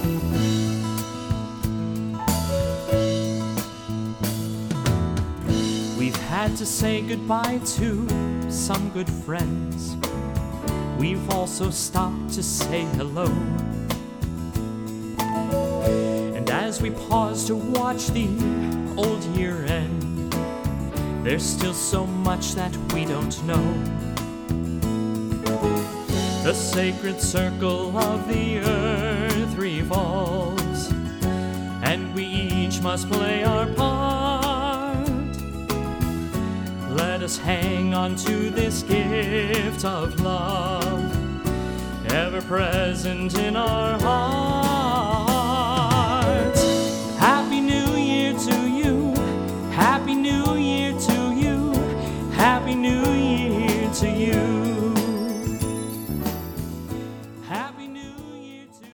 We've had to say goodbye to some good friends. We've also stopped to say hello. And as we pause to watch the old year end, there's still so much that we don't know. The sacred circle of the earth revolves, and we each must play our part. Let us hang on to this gift of love, ever present in our hearts.